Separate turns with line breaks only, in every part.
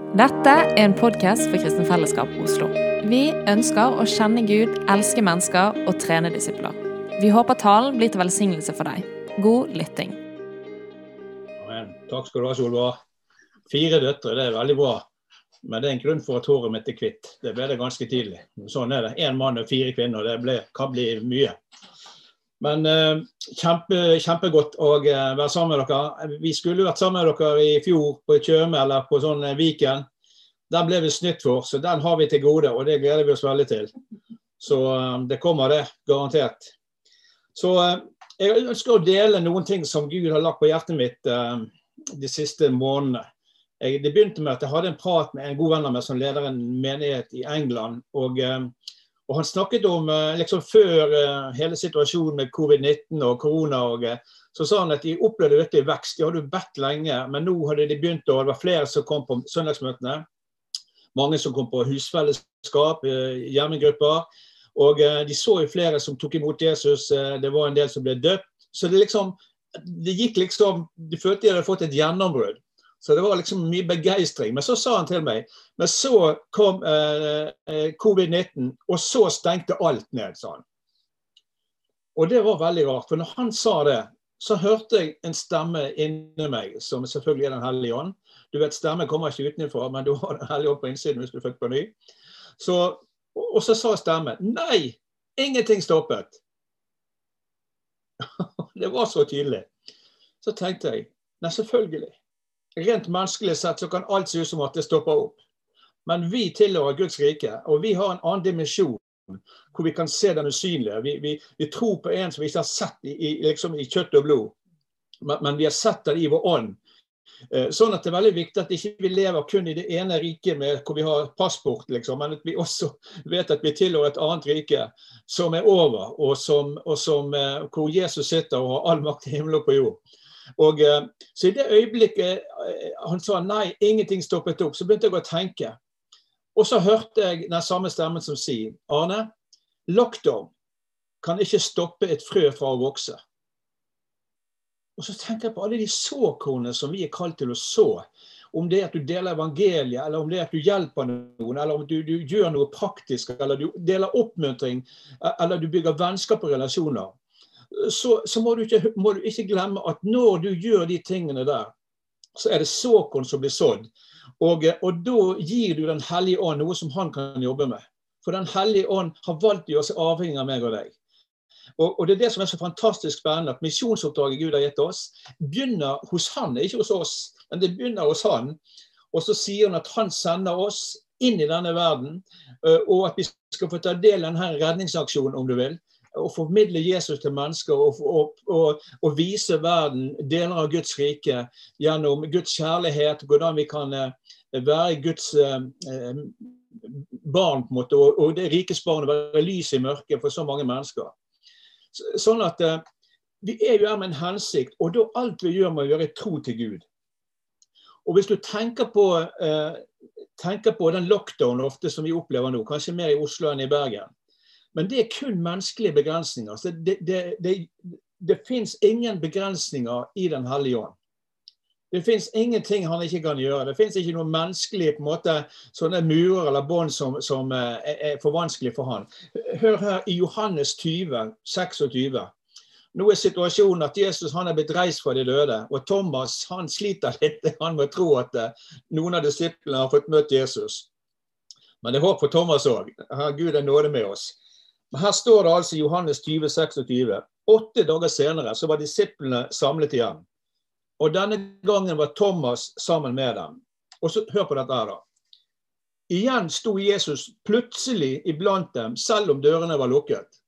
Dette en podcast for Kristen Fellesskap Oslo. Vi ønsker å kjenne Gud, elske mennesker og trene disipler. Vi håper talen blir til velsignelse for deg. God lytting.
Amen. Takk skal du ha, Solvær. 4 døtre, det veldig bra. Men det en grunn for at håret mitt kvitt. Det ble det ganske tidlig. Sånn det. 1 mann og 4 kvinner, det kan bli mye. Men kjempegodt å være sammen med dere. Vi skulle vært sammen med dere i fjor på Tjøme eller på sånn Viken. Den ble vi snytt for, så den har vi til gode, og det gleder vi oss veldig til. Så det kommer det, garantert. Så jeg ønsker å dele noen ting som Gud har lagt på hjertet mitt de siste månedene. Det begynte med at jeg hadde en prat med en god venn av meg som leder en menighet i England, og han snakket om, liksom før hele situasjonen med covid-19 og korona, og så sa han at de opplevde virkelig vekst. De hadde bedt lenge, men nå hadde de begynt, og det var flere som kom på søndagsmøtene. Mange som kom på husfellesskap, hjemmegrupper, og de så jo flere som tok imot Jesus. Det var en del som ble døpt. Så det gikk liksom, de følte de hadde fått et gjennombrudd. Så det var liksom mye begeistring. Men så sa han til meg, men så kom covid-19, og så stengte alt ned, sa han. Og det var veldig rart, for når han sa det, så hørte jeg en stemme inni meg, som selvfølgelig den hellige ånd. Du vet, stemme kommer ikke utenfor, men du har den hellige ånd på innsiden hvis du er født på ny. Og så sa stemmen, nei, ingenting stoppet. Det var så tydelig. Så tenkte jeg, nei, selvfølgelig. Rent menneskelig sett så kan alt se ut som at det stopper opp. Men vi tilhører Guds rike, og vi har en annen dimensjon, hvor vi kan se den usynlige. Vi tror på en som vi ikke har sett liksom i kjøtt og blod, men vi har sett det i vår ånd. Sånn at det er veldig viktig at ikke vi lever kun i det ene riket hvor vi har passport, liksom, men at vi også vet at vi tilhører et annet rike som er over, og hvor Jesus sitter og har all makt i himmel og på jord. Og så i det øyeblikket han sa nei, ingenting stoppet opp, så begynte jeg å tenke. Og så hørte jeg den samme stemmen som sier, Arne, lockdown kan ikke stoppe et frø fra å vokse. Og så tenkte jeg på alle de såkornene som vi er kalt til å så. Om det at du deler evangeliet, eller om det at du hjelper noen, eller om du gjør noe praktisk, eller du deler oppmuntring, eller du bygger vennskap og relasjoner. Så må du ikke glemme at når du gjør de tingene der, så er det såkorn som blir sådd. Og da gir du den hellige ånd noe som han kan jobbe med. For den hellige ånd har valgt å gjøre seg avhengig av meg og deg. Og det er det som er så fantastisk spennende, at misjonsoppdraget Gud har gitt oss, begynner hos han, ikke hos oss, men det begynner hos han. Og så sier han at han sender oss inn i denne verden, og at vi skal få ta del i denne redningsaksjonen, om du vil, og formidle Jesus til mennesker og vise verden deler av Guds rike gjennom Guds kjærlighet, hvordan vi kan være Guds barn på en måte, og det rikes barn være lys i mørket for så mange mennesker. Sånn at vi er jo her med en hensikt, og da alt vi gjør må gjøre tro til Gud. Og hvis du tenker på den lockdown ofte som vi opplever nå, kanskje mer i Oslo enn i Bergen, men det er kun menneskelige begrensninger. Så det finnes ingen begrensninger i den hellige ånd. Det finnes ingenting han ikke kan gjøre. Det finnes ikke noe menneskelig på en måte, sånne murer eller bånd som er for vanskelig for han. Hør her i Johannes 20, 26. Nå er situasjonen at Jesus han er blitt reist fra de døde, og Thomas han sliter litt. Han må tro at noen av disiplene har fått møtt Jesus. Men det er håp for Thomas også. Gud er nåde med oss. Men her står det altså i Johannes 20, 26. 8 dager senere så var disiplene samlet igjen. Og denne gangen var Thomas sammen med dem. Og så hør på dette her da. Igjen sto Jesus plutselig iblant dem, selv om dørene var lukket.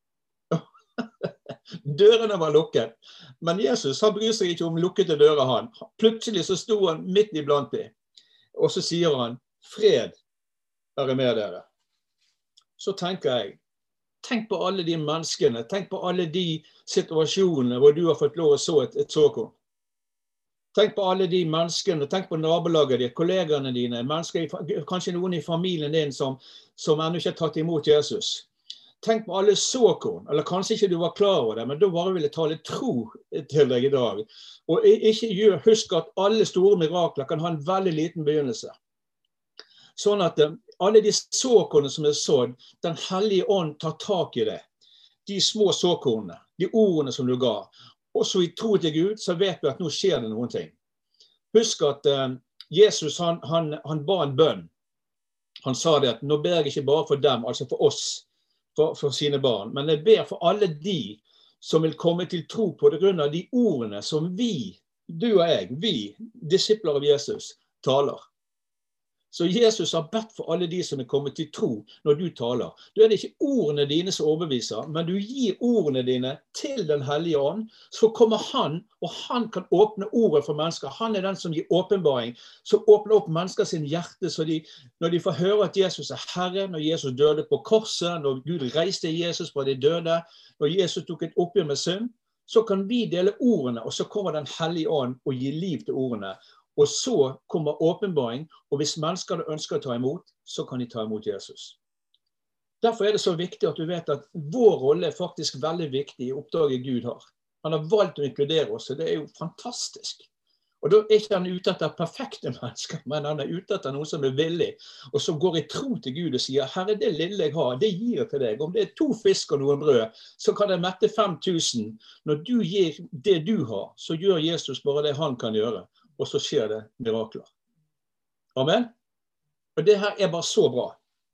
Dørene var lukket. Men Jesus han bryr seg ikke om lukkede dører han. Plutselig så sto han midt iblant dem. Og så sier han, fred være med dere. Så tenker jeg, tenk på alle de menneskene, tenk på alle de situasjonene hvor du har fått lov å så et såkorn. Tenk på alle de menneskene, tenk på nabolaget ditt, kollegene dine, mennesker, kanskje noen i familien din som ennå ikke har tatt imot Jesus. Tenk på alle såkorn, eller kanskje ikke du var klar over det, men da bare vil jeg tale tro til deg i dag. Og husk at alle store mirakler kan ha en veldig liten begynnelse. Sånn at alle de såkornene som sådd, den hellige ånd tar tak i det. De små såkornene, de ordene som du ga. Også i tro til Gud, så vet vi at nå skjer det noen ting. Husk at Jesus, han ba en bønn. Han sa det at nå ber jeg ikke bare for dem, altså for oss, for sine barn, men jeg ber for alle de som vil komme til tro på det grunn av de ordene som vi, du og jeg, vi, disipler av Jesus, taler. Så Jesus har bedt for alle de som er kommet til tro når du taler. Da er det ikke ordene dine som overbeviser, men du gir ordene dine til den hellige ånd, så kommer han, og han kan åpne ordet for mennesker. Han er den som gir åpenbaring, som åpner opp mennesker sin hjerte, så når de får høre at Jesus er Herre, når Jesus døde på korset, når Gud reiste Jesus fra de døde, når Jesus tok et oppgjør med synd, så kan vi dele ordene, og så kommer den hellige ånd og gir liv til ordene. Og så kommer åpenbaring, og hvis mennesker ønsker å ta imot, så kan de ta imot Jesus. Derfor er det så viktig at du vet at vår rolle er faktisk veldig viktig i oppdraget Gud har. Han har valgt å inkludere oss, og det er jo fantastisk. Og da er ikke han ute etter perfekte mennesker, men han er ute etter noen som er villig, og som går i tro til Gud og sier, Herre, det lille jeg har, det gir jeg til deg. Om det er 2 fisk og noen brød, så kan jeg mette 5000. Når du gir det du har, så gjør Jesus bare det han kan gjøre. Og så skjer det mirakler. Amen. Og det her er bare så bra.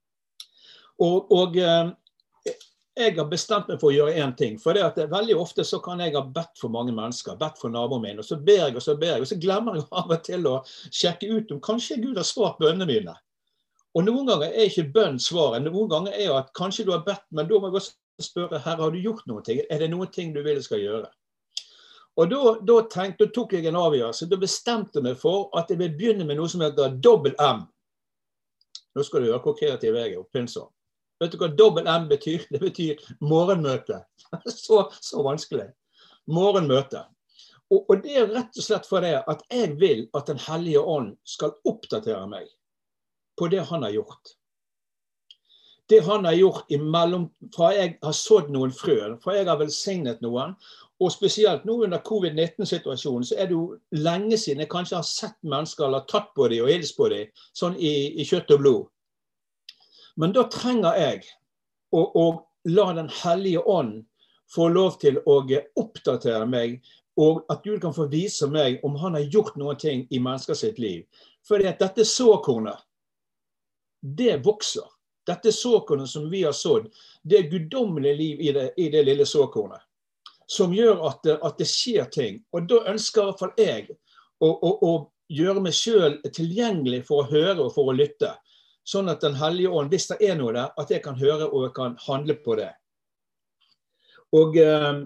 Og jeg har bestemt meg for å gjøre en ting. For det at veldig ofte så kan jeg ha bedt for mange mennesker, bedt for naboen min, og så ber jeg, og så glemmer jeg av og til å sjekke ut om kanskje Gud har svart bønnene mine. Og noen ganger er ikke bønn svaret. Noen ganger er at kanskje du har bedt, men da må jeg også spørre, Herre, har du gjort noe ting? Er det noen ting du vil jeg skal gjøre? Og da tok jeg en avgjørelse. Da bestemte jeg meg for at jeg vil begynne med noe som heter dobbel M. Nå skal du høre hvor kreativ jeg er og pinsom. Vet du hva dobbel M betyr? Det betyr morgenmøte. Så vanskelig. Morgenmøte. Og det er rett og slett for det at jeg vil at den hellige ånd skal oppdatere meg på det han har gjort. Det han har gjort fra jeg har sådd noen frø, fra jeg har velsignet noen, og spesielt nå under covid-19-situasjonen, så er det jo lenge siden jeg kanskje har sett mennesker eller tatt på dem og hilst på dem, sånn i kjøtt og blod. Men da trenger jeg å la den hellige ånd få lov til å oppdatere meg, og at Gud kan få vise meg om han har gjort noen ting i mennesker sitt liv. Fordi at dette såkornet, det vokser. Dette såkornet som vi har sådd, det er guddommelig liv i det lille såkornet, som gjør at det skjer ting. Og da ønsker i hvert fall jeg å gjøre meg selv tilgjengelig for å høre og for å lytte, sånn at den hellige ånd, hvis det er noe der, at jeg kan høre og jeg kan handle på det. Og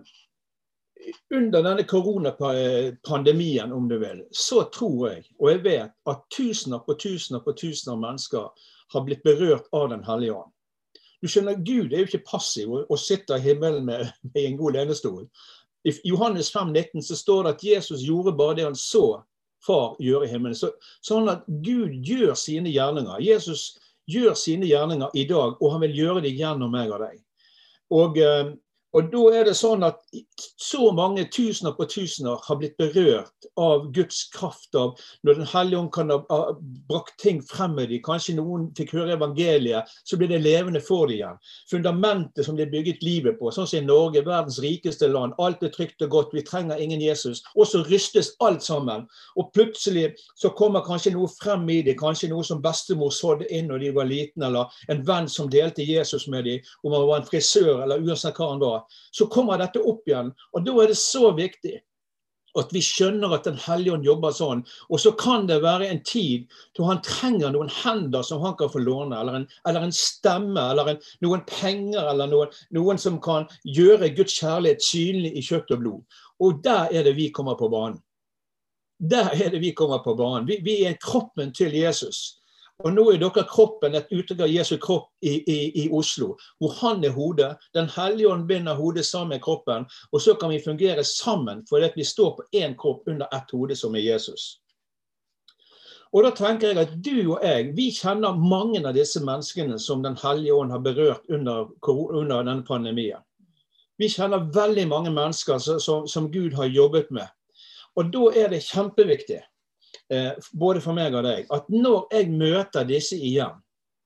under denne koronapandemien, om du vil, så tror jeg, og jeg vet, at tusener på tusener på tusener av mennesker har blitt berørt av den hellige ånd. Du skjønner, Gud er jo ikke passiv og sitter i himmelen med en god lenestol. I Johannes 5,19 så står det at Jesus gjorde bare det han så far gjøre i himmelen. Sånn at Gud gjør sine gjerninger. Jesus gjør sine gjerninger i dag, og han vil gjøre det gjennom meg og deg. Og da er det sånn at så mange tusener på tusener har blitt berørt av Guds kraft, av når den hellige ånd kan ha brakt ting frem med dem. Kanskje noen fikk høre evangeliet, så blir det levende for dem igjen. Fundamentet som de bygget livet på, sånn som i Norge, verdens rikeste land, alt er trygt og godt, vi trenger ingen Jesus, og så rystes alt sammen. Og plutselig så kommer kanskje noe frem i dem, kanskje noe som bestemor sådde inn når de var liten, eller en venn som delte Jesus med dem, om han var en frisør, eller uansett hva han var. Så kommer dette opp igjen, og da er det så viktig at vi skjønner at den hellige ånd jobber sånn, og så kan det være en tid til han trenger noen hender som han kan få låne, eller en stemme, eller noen penger, eller noen som kan gjøre Guds kjærlighet synlig i kjøtt og blod. Og der er det vi kommer på banen. Der er det vi kommer på banen. Vi er kroppen til Jesus. Og nå er dere kroppen et uttrykk av Jesu kropp i Oslo, hvor han er hodet, den hellige ånd binder hodet sammen med kroppen, og så kan vi fungere sammen, for at vi står på en kropp under ett hode som er Jesus. Og da tenker jeg at du og jeg, vi kjenner mange av disse menneskene som den hellige ånd har berørt under denne pandemien. Vi kjenner veldig mange mennesker som Gud har jobbet med. Og da er det kjempeviktig både for meg og deg, at når jeg møter disse igjen,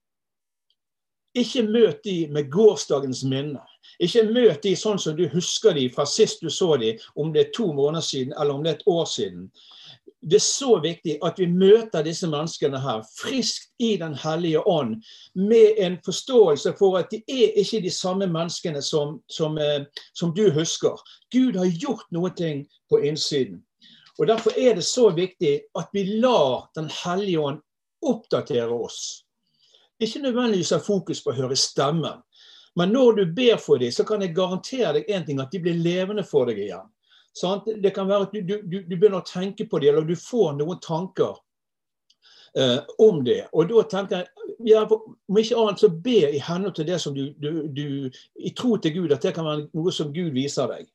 ikke møt de med gårsdagens minne. Ikke møt de sånn som du husker de fra sist du så de, om det 2 måneder siden, eller om det 1 år siden. Det så viktig at vi møter disse menneskene her, friskt i den hellige ånd, med en forståelse for at de ikke de samme menneskene som du husker. Gud har gjort noe ting på innsiden. Og derfor det så viktig at vi lar den hellige ånd oppdatere oss. Ikke nødvendigvis ha fokus på å høre stemmen, men når du ber for dem, så kan jeg garantere deg en ting, at de blir levende for deg igjen. Sånn? Det kan være at du begynner å tenke på dem, eller du får noen tanker om det. Og da tenker jeg, om ikke annet så be i henhold til det som i tro til Gud, at det kan være noe som Gud viser deg.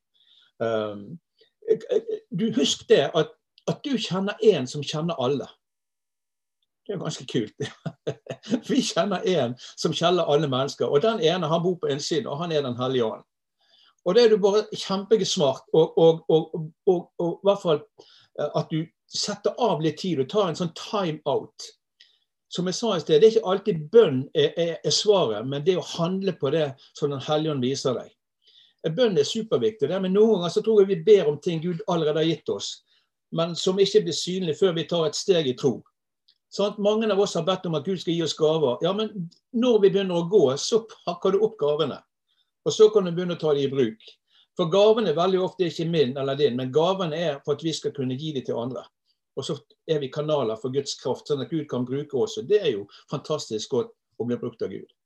Du husk det, at du kjenner en som kjenner alle. Det ganske kult. Vi kjenner en som kjenner alle mennesker, og den ene han bor på en side, og han den hellige ånd. Og det jo bare kjempesmart, og i hvert fall at du setter av litt tid, og tar en sånn time out. Som jeg sa i sted, det ikke alltid bønn svaret, men det å handle på det som den hellige ånd viser deg. Bønn superviktig, men noen ganger så tror jeg vi ber om ting Gud allerede har gitt oss, men som ikke blir synlig før vi tar et steg i tro. Sånn, mange av oss har bedt om at Gud skal gi oss gaver. Ja, men når vi begynner å gå, så pakker du opp gavene. Og så kan du begynne å ta dem i bruk. For gavene veldig ofte ikke min eller din, men gavene for at vi skal kunne gi dem til andre. Og så vi kanaler for Guds kraft, sånn at Gud kan bruke oss. Og det jo fantastisk godt å bli brukt av Gud.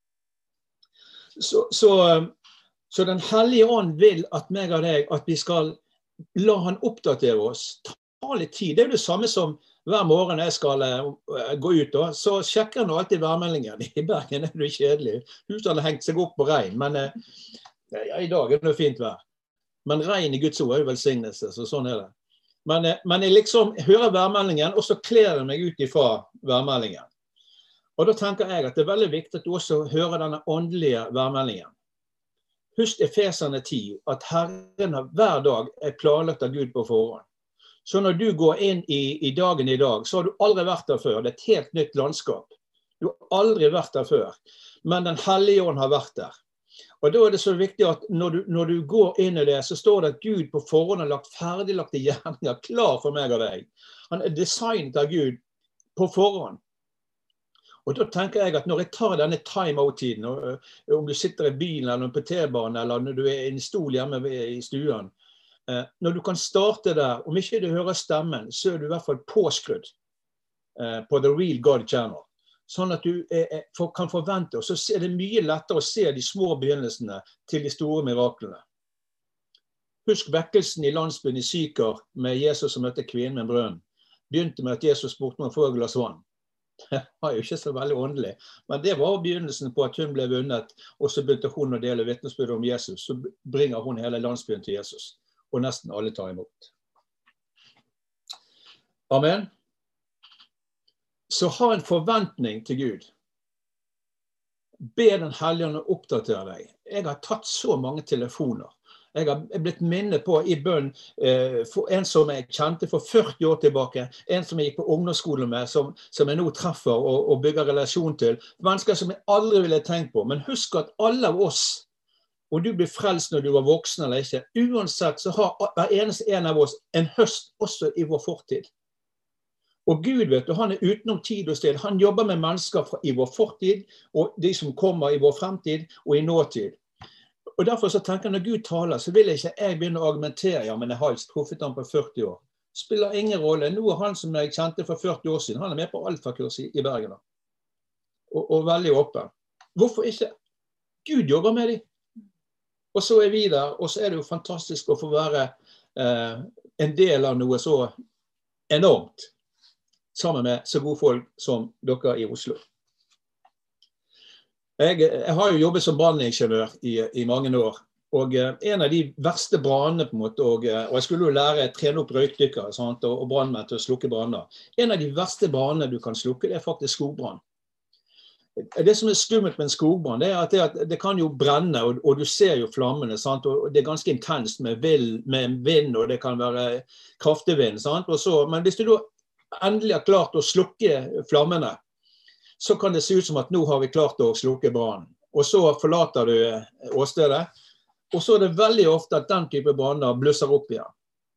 Så den hellige ånd vil at meg og deg, at vi skal la han oppdatere oss. Ta litt tid. Det det samme som hver morgen jeg skal gå ut, så sjekker jeg alltid værmeldingen. I Bergen det kjedelig. Huset hadde hengt seg opp på regn, men ja, i dag det fint vær. Men regn i Guds ord jo velsignelse, så sånn det. Men jeg liksom hører værmeldingen, og så kler jeg meg ut ifra værmeldingen. Og da tenker jeg at det veldig viktig at du også hører denne åndelige værmeldingen. Husk Efeserne 10, at Herren hver dag planlagt av Gud på forhånd. Så når du går inn i dagen i dag, så har du aldri vært der før. Det et helt nytt landskap. Du har aldri vært der før. Men den hellige ånd har vært der. Og da det så viktig at når du går inn i det, så står det at Gud på forhånd har lagt ferdiglagte gjerninger klar for meg og deg. Han designet av Gud på forhånd. Og da tenker jeg at når jeg tar denne time-out-tiden, om du sitter i bilen eller på T-banen, eller når du i en stol hjemme i stuen, når du kan starte der, om ikke du hører stemmen, så du i hvert fall påskrudd på The Real God Channel. Sånn at du kan forvente, og så det mye lettere å se de små begynnelsene til de store miraklene. Husk vekkelsen i landsbyen i Syker med Jesus som møtte kvinnen med brønnen. Begynte med at Jesus spurte om å få et glass vann. Det var jo ikke så veldig åndelig, men det var begynnelsen på at hun ble vunnet, og så begynte hun å dele vitnesbyrd om Jesus, så bringer hun hele landsbyen til Jesus. Og nesten alle tar imot. Amen. Så ha en forventning til Gud. Be den hellige ånd oppdatere deg. Jeg har tatt så mange telefoner. Jeg har blitt minnet på i bønn for en som jeg kjente for 40 år tilbake, en som jeg gikk på ungdomsskolen med, som jeg nå treffer og bygger relasjon til. Mennesker som jeg aldri ville tenkt på. Men husk at alle av oss, om du blir frelst når du var voksen eller ikke, uansett så har hver eneste en av oss en høst også i vår fortid. Og Gud vet du, han utenom tid og sted. Han jobber med mennesker i vår fortid, og de som kommer i vår fremtid og i nåtid. Og derfor så tenker jeg, når Gud taler, så vil ikke jeg begynne å argumentere, ja, men jeg har truffet han på 40 år. Spiller ingen rolle. Nå han som jeg kjente for 40 år siden, han med på alfakurs i Bergen. Og veldig åpen. Hvorfor ikke? Gud jobber med dem. Og så vi der, og så det jo fantastisk å få være en del av noe så enormt, sammen med så gode folk som dere i Oslo. Jeg har jo jobbet som branningeniør i mange år, og en av de verste brannene på en måte, og jeg skulle jo trene opp røykdykkere og brannmenn til å slukke branner. En av de verste brannene du kan slukke, det faktisk skogbrann. Det som skummelt med en skogbrann, det at det kan jo brenne, og du ser jo flammene, sant? Og det ganske intenst med vind, og det kan være kraftig vind. Sant? Men hvis du da endelig har klart å slukke flammene, så kan det se ut som at nå har vi klart å slukke brannen. Og så forlater du åstedet, og så er det veldig ofte at den type branner blusser opp igjen.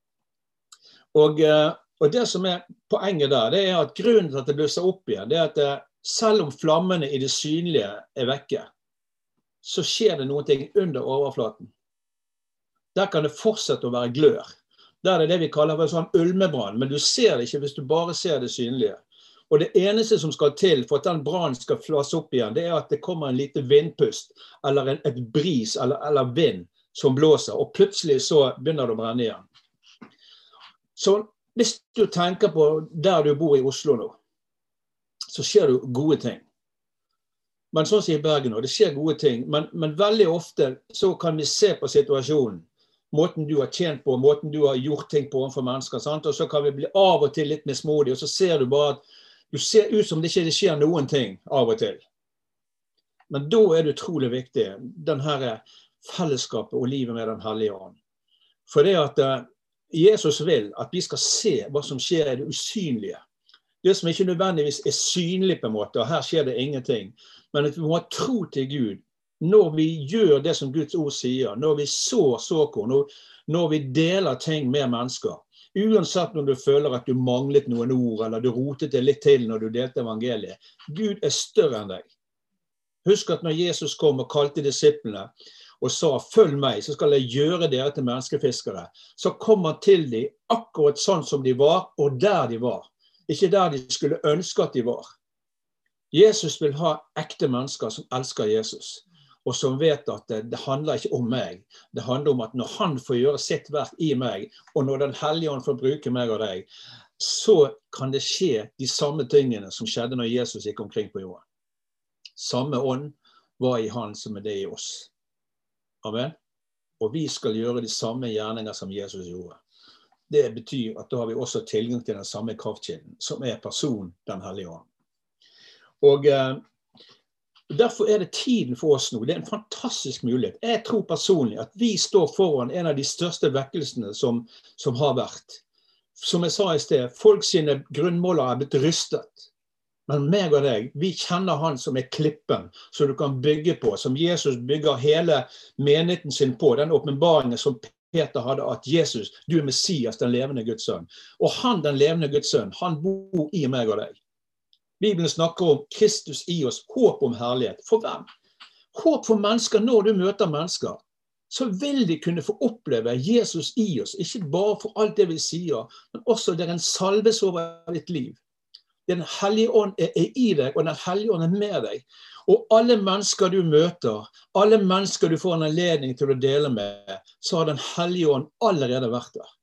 Og det som er poenget der, det er at grunnen til at det blusser opp igjen, det er at selv om flammene i det synlige er vekke, så skjer det noe under overflaten. Der kan det fortsette å være glør. Der er det vi kaller for sånn ulmebrann, men du ser det ikke hvis du bare ser det synlige. Og det eneste som skal til for at den brannen skal flasse opp igjen, det er at det kommer en lite vindpust, eller et bris, eller vind som blåser, og plutselig så begynner det å brenne igjen. Så hvis du tenker på der du bor i Oslo nå, så skjer det gode ting. Men sånn sier Bergen nå, det skjer gode ting, men veldig ofte så kan vi se på situasjonen, måten du har tjent på, måten du har gjort ting på overfor mennesker, sant? Og så kan vi bli av og til litt mismodig, og så ser du bare at du ser ut som det ikke skjer noen ting av og til. Men da er det utrolig viktig, den her fellesskapet og livet med den hellige ånd. For det at Jesus vil at vi skal se hva som skjer i det usynlige. Det som ikke nødvendigvis er synlig på en måte, og her skjer det ingenting. Men at vi må ha tro til Gud når vi gjør det som Guds ord sier, når vi sår såkorn, når vi deler ting med mennesker. Uansett når du føler at du manglet noen ord, eller du rotet det litt til når du delte evangeliet. Gud er større enn deg. Husk at når Jesus kom og kalte disiplene, og sa, følg meg, så skal jeg gjøre dere til menneskefiskere. Så kom han til dem akkurat sånn som de var, og der de var. Ikke der de skulle ønske at de var. Jesus vil ha ekte mennesker som elsker Jesus, og som vet at det handler ikke om meg. Det handler om at når han får gjøre sitt verk i meg, og når den hellige ånd får bruke meg og deg, så kan det skje de samme tingene som skjedde når Jesus gikk omkring på jorden. Samme ånd var i han som er det i oss. Amen. Og vi skal gjøre de samme gjerninger som Jesus gjorde. Det betyr at da har vi også tilgang til den samme kraftkilden, som er person, den hellige ånd. Og derfor er det tiden for oss nå. Det er en fantastisk mulighet. Jeg tror personlig at vi står foran en av de største vekkelsene som har vært. Som jeg sa i sted, folk sine grunnmåler er blitt rystet. Men meg og deg, vi kjenner han som er klippen, som du kan bygge på, som Jesus bygger hele menigheten sin på, den åpenbaringen som Peter hadde, at Jesus, du er Messias, den levende Guds sønn. Og han, den levende Guds sønn, han bor i meg og deg. Bibelen snakker om Kristus i oss, håp om herlighet. For hvem? Håp for mennesker. Når du møter mennesker, så vil de kunne få oppleve Jesus i oss, ikke bare for alt det vi sier, men også det er en salves over ditt liv. Den hellige ånd er i deg, og den hellige ånd er med deg. Og alle mennesker du møter, alle mennesker du får en anledning til å dele med, så har den hellige ånd allerede vært der.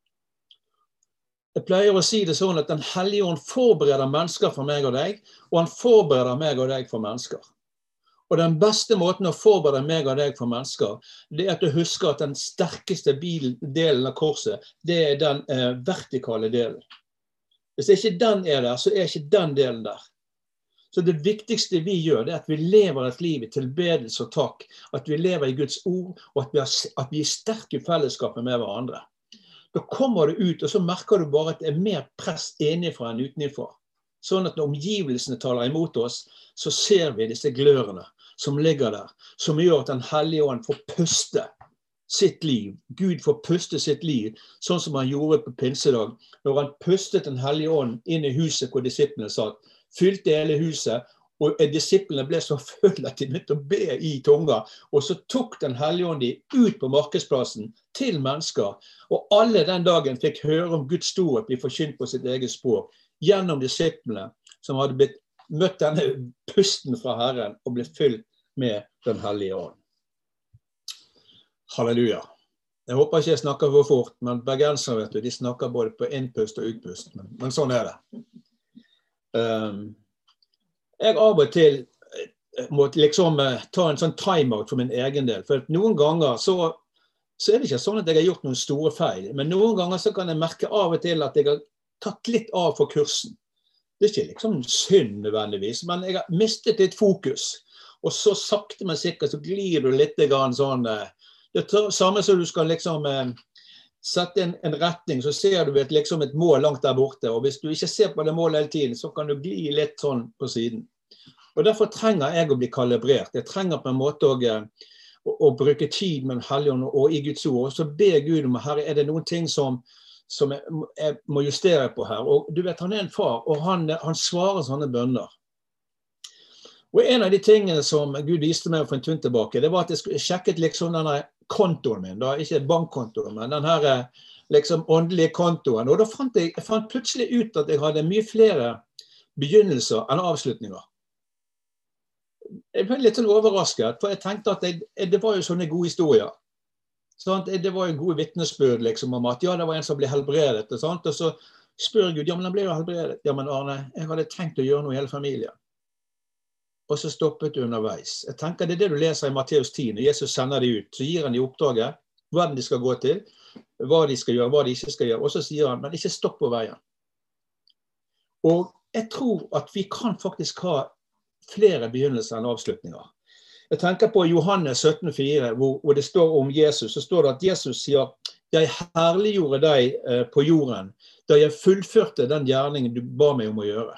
Jeg pleier å si det sånn at den hellige ånd forbereder mennesker for meg og deg, og han forbereder meg og deg for mennesker. Og den beste måten å forberede meg og deg for mennesker, det er at du husker at den sterkeste delen av korset, det er den vertikale delen. Hvis ikke den er der, så er ikke den delen der. Så det viktigste vi gjør, det er at vi lever et liv i tilbedelse og takk, at vi lever i Guds ord, og at vi er sterke i fellesskapet med hverandre. Da kommer du ut, og så merker du bare at det er mer press innenfra enn utenfra. Sånn at når omgivelsene taler imot oss, så ser vi disse glørene som ligger der, som gjør at den hellige ånd får puste sitt liv. Gud får puste sitt liv, sånn som han gjorde på pinsedag, når han pustet den hellige ånd inn i huset hvor disiplene satt, fylte hele huset, og disiplene ble så fulle at de begynte å be i tunga, og så tok den hellige ånd de ut på markedsplassen til mennesker, og alle den dagen fikk høre om Guds storhet bli forkynt på sitt eget språk, gjennom disiplene som hadde møtt denne pusten fra Herren og ble fylt med den hellige ånd. Halleluja. Jeg håper ikke jeg snakker for fort, men bergensere, vet du, de snakker både på innpust og utpust, men sånn er det. Jeg av og til måtte liksom ta en sånn timeout for min egen del, for noen ganger så er det ikke sånn at jeg har gjort noen store feil, men noen ganger så kan jeg merke av og til at jeg har tatt litt av for kursen. Det er ikke liksom synd nødvendigvis, men jeg har mistet litt fokus, og så sakte men sikkert så glir du litt sånn, det er samme som du skal liksom sette en retning, så ser du liksom et mål langt der borte, og hvis du ikke ser på det målet hele tiden, så kan du gli litt sånn på siden. Og derfor trenger jeg å bli kalibrert. Jeg trenger på en måte å bruke tid med Den hellige ånd og i Guds ord, og så ber Gud om, Herre, er det noen ting som jeg må justere på her? Og du vet, han er en far, og han svarer sånne bønner. Og en av de tingene som Gud viste meg for en stund tilbake, det var at jeg sjekket liksom denne kontoen min, da, ikke bankkontoen, men den her liksom åndelige kontoen. Og da fant jeg plutselig ut at jeg hadde mye flere begynnelser enn avslutninger. Jeg ble litt sånn overrasket, for jeg tenkte at det var jo sånne gode historier. Sånn, det var jo gode vittnesbyrd liksom, om at ja, det var en som ble helbredet. Og så spør Gud, ja, men han ble jo helbredet. Ja, men Arne, jeg hadde tenkt å gjøre noe i hele familien. Og så stoppet du underveis. Jeg tenker det er det du leser i Matteus 10, når Jesus sender de ut. Så gir han de oppdraget, hva de skal gå til, hva de skal gjøre, hva de ikke skal gjøre. Og så sier han, men ikke stopp på veien. Og jeg tror at vi kan faktisk ha flere begynnelser enn avslutninger. Jeg tenker på Johannes 17,4, hvor det står om Jesus. Så står det at Jesus sier, jeg herliggjorde deg på jorden, da jeg fullførte den gjerningen du ba meg om å gjøre.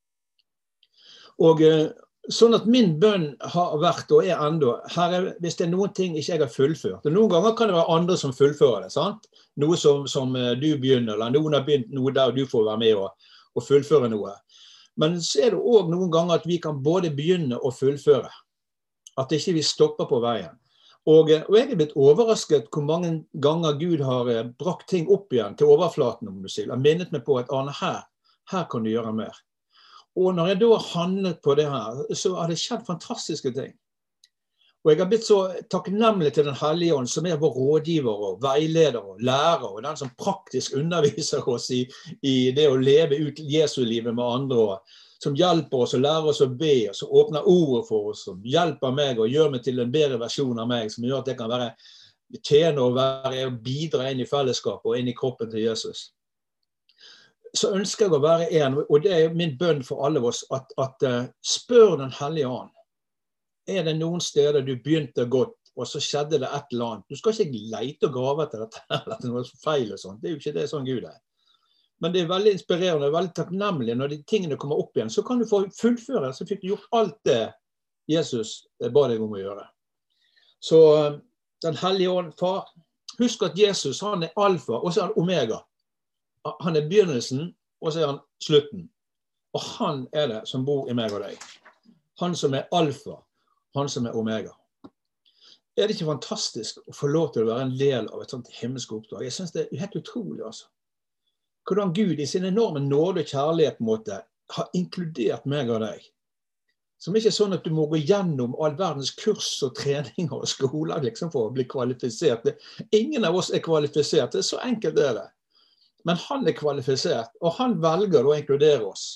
Og sånn at min bønn har vært og er enda, Herre, hvis det er noen ting ikke jeg har fullført, og noen ganger kan det være andre som fullfører det, sant? Noe som du begynner, eller noen har begynt noe der du får være med og fullføre noe. Men så er det også noen ganger at vi kan både begynne og fullføre, at ikke vi stopper på veien. Og jeg er blitt overrasket hvor mange ganger Gud har brakt ting opp igjen til overflaten, om du sier, og minnet meg på at Arne, her kan du gjøre mer. Og når jeg da har handlet på det her, så har det skjedd fantastiske ting. Og jeg har blitt så takknemlig til Den hellige ånd, som er vår rådgiver og veileder og lærer, og den som praktisk underviser oss i det å leve ut Jesu-livet med andre, og som hjelper oss og lærer oss å be, og som åpner ordet for oss, som hjelper meg og gjør meg til en bedre versjon av meg, som gjør at jeg kan tjene og bidra inn i fellesskapet og inn i kroppen til Jesus. Så ønsker jeg å være en, og det er min bønn for alle oss, at spør Den hellige ånd. Er det noen steder du begynte godt, og så skjedde det et eller annet? Du skal ikke lete og grave etter dette, eller til noe feil og sånt. Det er jo ikke det sånn Gud er. Men det er veldig inspirerende, veldig takknemlig når de tingene kommer opp igjen. Så kan du få fullføre, så fikk du gjort alt det Jesus ba deg om å gjøre. Så Den hellige ånd, far, husk at Jesus, han er alfa, og så er han omega. Han er begynnelsen, og så er han slutten. Og han er det som bor i meg og deg. Han som er alfa, han som er omega. Er det ikke fantastisk å få lov til å være en del av et sånt himmelsk oppdrag? Jeg synes det er helt utrolig, altså. Hvordan Gud i sin enorme nåde og kjærlighet måte har inkludert meg og deg. Som ikke er sånn at du må gå gjennom all verdens kurs og treninger og skoler liksom for å bli kvalifisert. Ingen av oss er kvalifisert, det er så enkelt det er det. Men han er kvalifisert, og han velger å inkludere oss.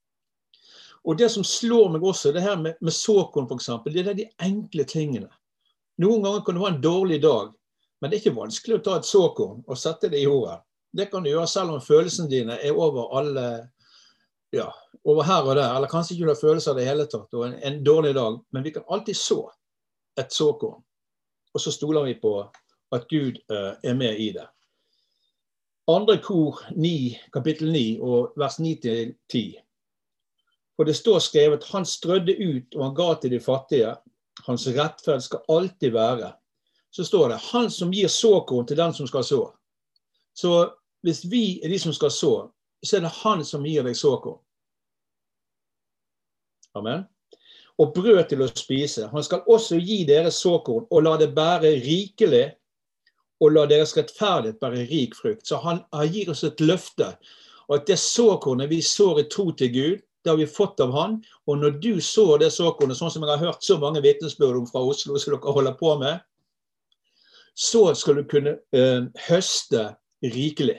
Og det som slår meg også, det her med såkorn for eksempel, det er de enkle tingene. Noen ganger kan det være en dårlig dag, men det er ikke vanskelig å ta et såkorn og sette det i jorda. Det kan du gjøre selv om følelsene dine er over alle, ja, over her og der, eller kanskje ikke du har følelser av det hele tatt, og en dårlig dag, men vi kan alltid så et såkorn. Og så stoler vi på at Gud er med i det. Andre kor 9, kapittel 9, og vers 9-10. For det står skrevet, han strødde ut og han ga til de fattige, hans rettferd skal alltid være. Så står det, han som gir såkorn til den som skal så. Så hvis vi er de som skal så, så er det han som gir deg såkorn. Amen. Og brød til å spise. Han skal også gi dere såkorn og la det bære rikelig, og la deres rettferdighet bære rik frukt. Så han gir oss et løfte, og at det såkornet vi sår i tro til Gud, det har vi fått av han, og når du sår det såkornet, sånn som jeg har hørt så mange vitnesbyrd om fra Oslo, som dere holder på med, så skal du kunne høste rikelig.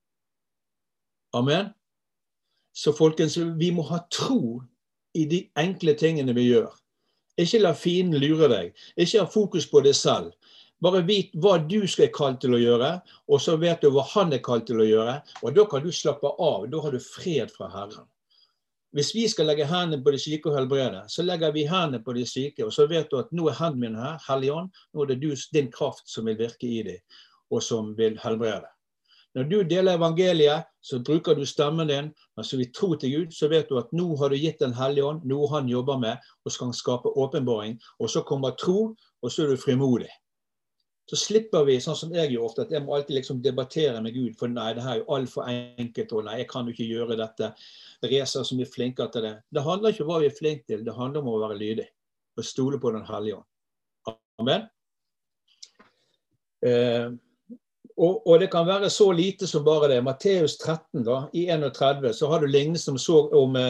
Amen. Så folkens, vi må ha tro i de enkle tingene vi gjør. Ikke la fienden lure deg. Ikke ha fokus på det selv. Bare vit hva du skal kalt til å gjøre, og så vet du hva han er kalt til å gjøre, og da kan du slappe av, da har du fred fra Herren. Hvis vi skal legge hendene på de syke og helbrede, så legger vi hendene på de syke, og så vet du at nå er hendene mine her, Hellige Ånd, nå er det din kraft som vil virke i dem, og som vil helbrede. Når du deler evangeliet, så bruker du stemmen din, men så vi tror til Gud, så vet du at nå har du gitt den hellige ånd, noe han jobber med, og skal skape åpenbaring, og så kommer tro, og så du frimodig. Så slipper vi, sånn som jeg gjør ofte, at jeg må alltid liksom debattere med Gud, for nei, det her er jo alt for enkelt, og nei, jeg kan jo ikke gjøre dette. Reser som er flinkere til det. Det handler ikke om hva vi er flinke til, det handler om å være lydig, og stole på den hellige ånd. Amen. Og det kan være så lite som bare det. Matteus 13 da, i 31, så har du lignelsen som så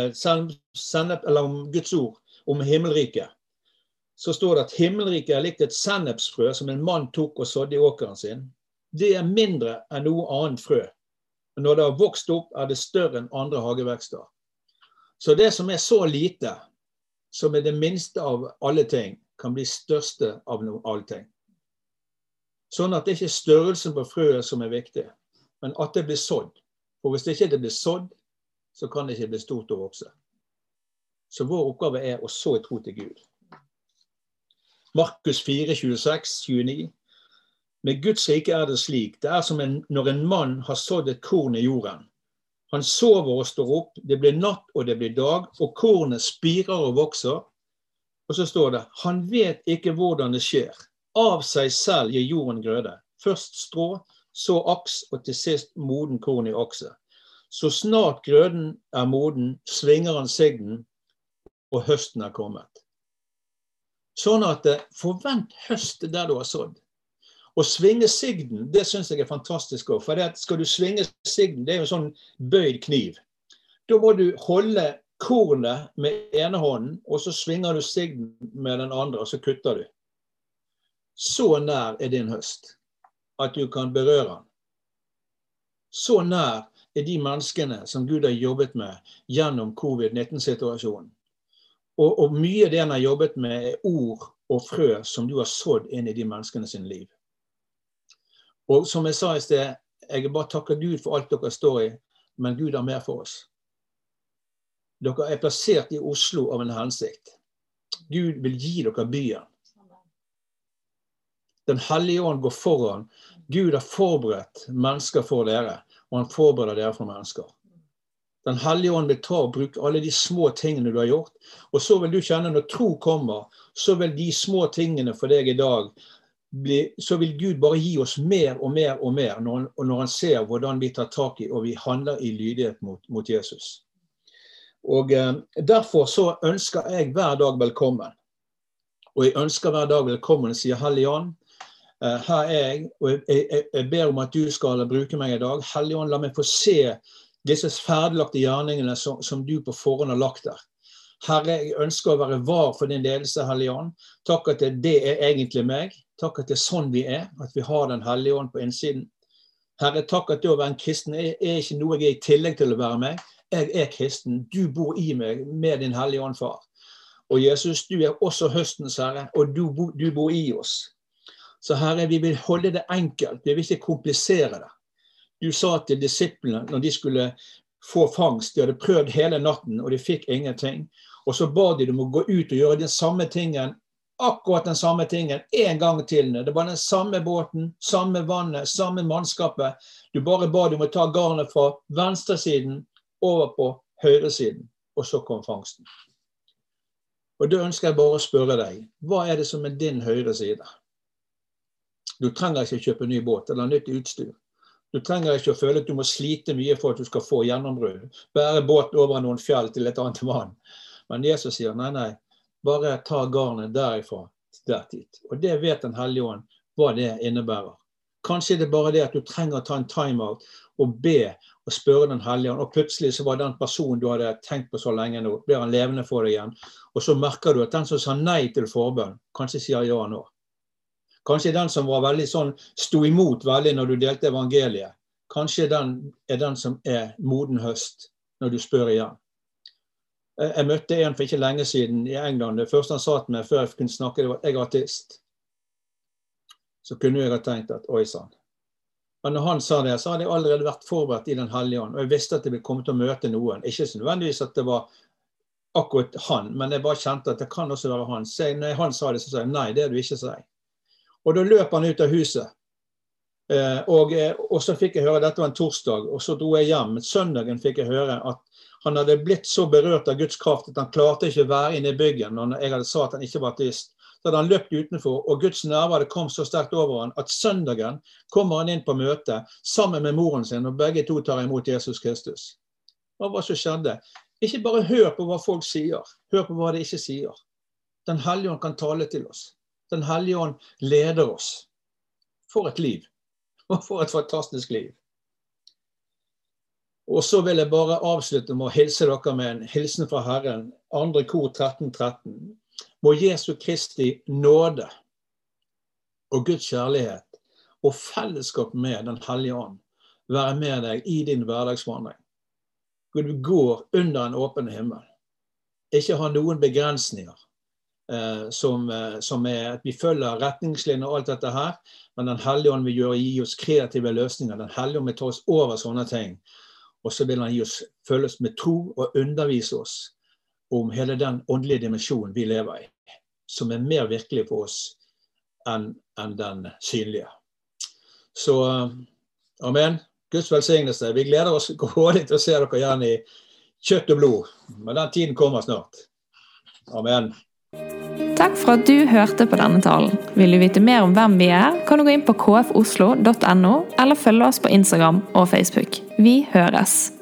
om Guds ord, om himmelriket. Så står det at himmelriket likt et sennepsfrø som en mann tok og sådde i åkeren sin. Det er mindre enn noe annet frø. Men når det har vokst opp, er det større enn andre hagevekster. Så det som er så lite, som er det minste av alle ting, kan bli største av alle ting. Sånn at det ikke er størrelsen på frøet som er viktig, men at det blir sådd. For hvis det ikke blir sådd, så kan det ikke bli stort og vokse. Så vår oppgave er å så tro til Gud. Markus 4, 26, 29. Med Guds rike er det slik. Det er som når en mann har sådd et korn i jorden. Han sover og står opp, det blir natt og det blir dag, og kornet spirer og vokser. Og så står det, han vet ikke hvordan det skjer. Av seg selv gir jorden grøde. Først strå, så aks, og til sist moden korn i akse. Så snart grøden er moden, svinger han sigden, og høsten er kommet. Sånn at forvent høst der du har sådd. Og svinge sigden, det synes jeg er fantastisk også. For skal du svinge sigden, det er jo en sånn bøyd kniv. Da må du holde kornet med ene hånden, og så svinger du sigden med den andre, og så kutter du. Så nær er din høst, at du kan berøre den. Så nær er de menneskene som Gud har jobbet med gjennom covid-19-situasjonen. Og mye det han har jobbet med er ord og frø som du har sådd inn i de menneskene sin liv. Og som jeg sa i sted, jeg bare takker Gud for alt dere står i, men Gud har mer for oss. Dere er plassert i Oslo av en hensikt. Gud vil gi dere byen. Den hellige ånd går foran. Gud har forberedt mennesker for dere, og han forbereder dere for mennesker. Den hellige ånd vil ta og bruke alle de små tingene du har gjort, og så vil du kjenne når tro kommer, så vil de små tingene for deg i dag, så vil Gud bare gi oss mer og mer og mer, når han ser hvordan vi tar tak i, og vi handler i lydighet mot Jesus. Og derfor så ønsker jeg hver dag velkommen. Og jeg ønsker hver dag velkommen, sier Hellige Ånd. Her er jeg, og jeg ber om at du skal bruke meg i dag. Hellige Ånd, la meg få se disse ferdiglagte gjerningene som du på forhånd har lagt der. Herre, jeg ønsker å være var for din ledelse, Hellige Ånd. Takk at det er egentlig meg. Takk at det er sånn vi er, at vi har den Hellige Ånd på innsiden. Herre, takk at det å være en kristen er ikke noe jeg er i tillegg til å være meg. Jeg er kristen. Du bor i meg med din Hellige Ånd, far. Og Jesus, du er også høstens Herre, og du bor i oss. Så Herre, vi vil holde det enkelt, vi vil ikke komplisere det. Du sa til disiplene når de skulle få fangst, de hadde prøvd hele natten, og de fikk ingenting. Og så ba de dem å gå ut og gjøre den samme tingen, akkurat den samme tingen, en gang til. Det var den samme båten, samme vannet, samme mannskapet. Du bare ba dem å ta garnet fra venstre siden over på høyre siden, og så kom fangsten. Og da ønsker jeg bare å spørre deg, hva er det som er din høyre side? Du trenger ikke kjøpe ny båt eller nytt utstyr. Du trenger ikke å føle at du må slite mye for at du skal få gjennombrudd. Bære båt over noen fjell til et annet vann. Men Jesus sier, nei, bare ta garnet derifra der dit. Og det vet den Hellige Ånd hva det innebærer. Kanskje det er bare det at du trenger å ta en timeout og be og spørre den Hellige Ånd. Og plutselig så var den personen du hadde tenkt på så lenge nå, blir han levende for deg igjen. Og så merker du at den som sa nei til forbønn, kanskje sier ja nå. Kanskje den som var veldig sånn, sto imot veldig når du delte evangeliet. Kanskje den er den som er moden høst når du spør igjen. Jeg møtte en for ikke lenge siden i England. Det første han sa til meg før jeg kunne snakke, det var at jeg er ateist. Så kunne jeg ha tenkt at, oi sann. Men når han sa det, så hadde jeg allerede vært forberedt i den Hellige Ånd. Og jeg visste at jeg ville komme til å møte noen. Ikke så nødvendigvis at det var akkurat han, men jeg bare kjente at det kan også være han. Så når han sa det, så sa jeg, nei, det er du ikke, sier. Og da løp han ut av huset. Og så fikk jeg høre, dette var en torsdag, og så dro jeg hjem. Søndagen fikk jeg høre at han hadde blitt så berørt av Guds kraft at han klarte ikke å være inne i byggen når jeg hadde sagt at han ikke var ateist. Så hadde han løpt utenfor, og Guds nærvær kom så sterkt over han at søndagen kommer han inn på møte sammen med moren sin, og begge to tar imot Jesus Kristus. Hva som skjedde? Ikke bare hør på hva folk sier, hør på hva de ikke sier. Den Hellige Ånd kan tale til oss. Den Hellige Ånd leder oss. For et liv. Og for et fantastisk liv. Og så vil jeg bare avslutte med å hilse dere med en hilsen fra Herren, 2. kor 13:13. Må Jesu Kristi nåde og Guds kjærlighet og fellesskap med den Hellige Ånd være med deg i din hverdagsvandring. Hvor du går under en åpen himmel. Ikke ha noen begrensninger som at vi følger retningslinjer og alt dette her, men den Hellige Ånd vil gi oss kreative løsninger. Den Hellige Ånd vil ta oss over sånne ting. Og så vil han følge oss med tro og undervise oss om hele den åndelige dimensjonen vi lever i, som er mer virkelig for oss enn den synlige. Så, amen. Guds velsignelse. Vi gleder oss grådig til å se dere igjen i kjøtt og blod. Men den tiden kommer snart. Amen.
Takk for at du hørte på denne talen. Vil du vite mer om hvem vi er, kan du gå inn på kfoslo.no eller følge oss på Instagram og Facebook. Vi høres!